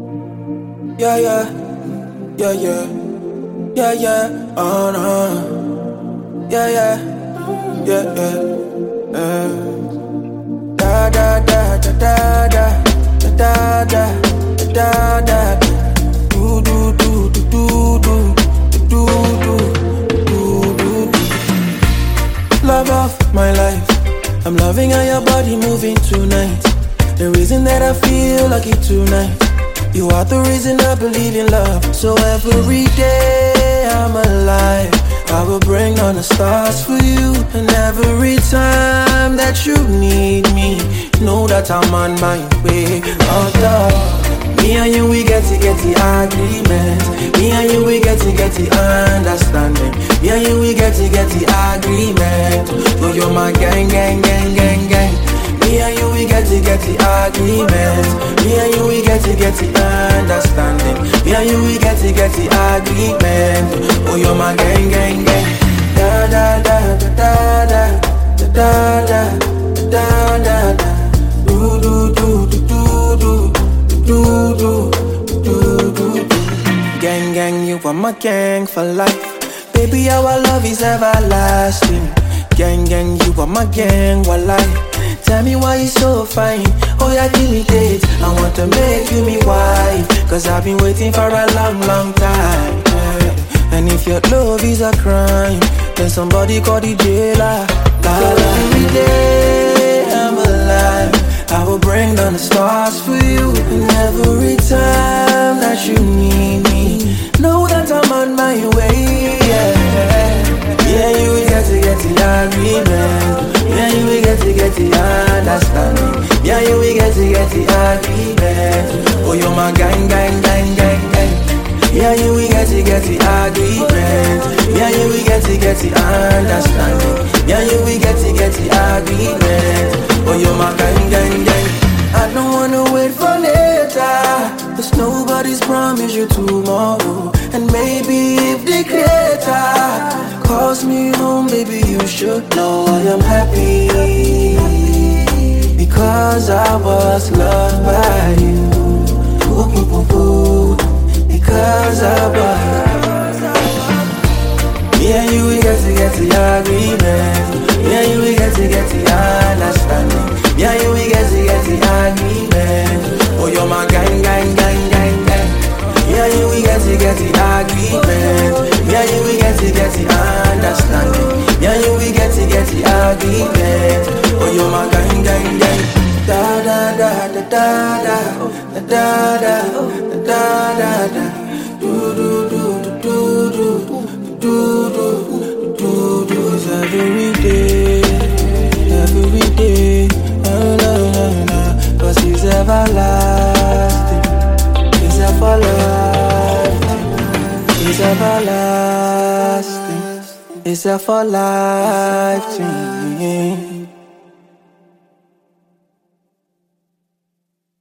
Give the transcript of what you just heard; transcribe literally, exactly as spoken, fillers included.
Yeah, yeah, yeah, yeah, yeah, yeah, oh no, yeah, yeah, yeah, yeah, uh. Da da da da da da da da da da da do do do do do do do do do do. Love of my life, I'm loving how your body moving tonight. The reason that I feel like it tonight. You are the reason I believe in love. So every day I'm alive, I will bring on the stars for you. And every time that you need me, know that I'm on my way. Oh, me and you, we get to get the agreement. Me and you, we get to get the understanding. Me and you, we get to get the agreement. So you're my gang, gang, gang, gang, gang. Me and you, we get to get the agreement. Me and you, we get to get the understanding. Me and you, we get to get the agreement. Oh, you're my gang, gang, gang. Da da da da da da da da da da da. Do do do do do do do do do do. Gang, gang, you are my gang for life. Baby, our love is everlasting. Gang, gang, you are my gang, walai. Tell me why you so fine. Oh yeah, give me dates. I want to make you me wife. Cause I've been waiting for a long, long time, yeah. And if your love is a crime, then somebody call the jailer. Every day I'm alive, I will bring down the stars for you. And every time that you need me, know that I'm on my way, yeah. Yeah, you will get to get the agreement. Yeah, you will get to get the understanding. Yeah, you will get to get the agreement. Oh, you're my gang, gang, gang, gang, gang. Yeah, you will get to get the agreement. Yeah, you will get to get the understanding. Yeah, you will get to get the agreement. Oh, you're my gang, gang, gang. I don't wanna wait for later, cause nobody's promised you tomorrow. And maybe if the creator calls me home, baby, you should know I am happy, because I was loved by you. Ooh, ooh, ooh, ooh. Because I was. Me and you, we get to get the agreement. Me and you, we get to get the understanding. Me and you, we get to get the agreement. Oh, you're my gang, gang, gang, gang, gang. Me and you, we get to get the agreement. Me and you, we get to get the understanding. Me and you, we get to get the agreement. Oh, you're my gang, gang, gang. Da da da da da da da da da da da. Do do do do do do do do do do. It's every day, every day. Na na na na. Cause it's everlasting. It's everlasting. It's everlasting. It's everlasting.